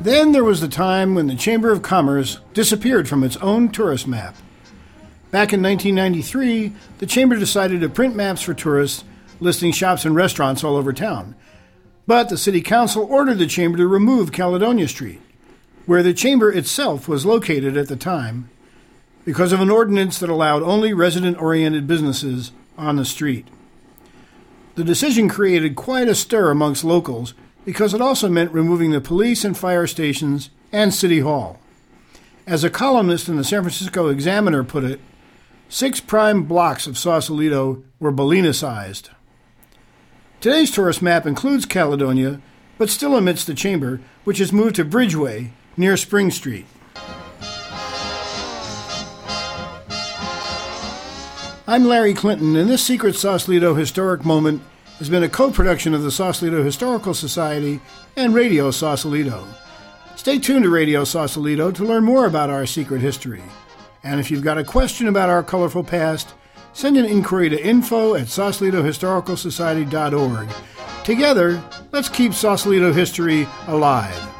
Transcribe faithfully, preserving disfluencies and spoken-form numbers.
Then there was the time when the Chamber of Commerce disappeared from its own tourist map. Back in nineteen ninety-three, the Chamber decided to print maps for tourists listing shops and restaurants all over town. But the City Council ordered the Chamber to remove Caledonia Street, where the Chamber itself was located at the time, because of an ordinance that allowed only resident-oriented businesses on the street. The decision created quite a stir amongst locals because it also meant removing the police and fire stations and City Hall. As a columnist in the San Francisco Examiner put it, six prime blocks of Sausalito were Bolinas-ized. Today's tourist map includes Caledonia, but still omits the Chamber, which has moved to Bridgeway, near Spring Street. I'm Larry Clinton, and this Secret Sausalito Historic Moment has been a co-production of the Sausalito Historical Society and Radio Sausalito. Stay tuned to Radio Sausalito to learn more about our secret history. And if you've got a question about our colorful past, send an inquiry to info at sausalito historical society dot org. Together, let's keep Sausalito history alive.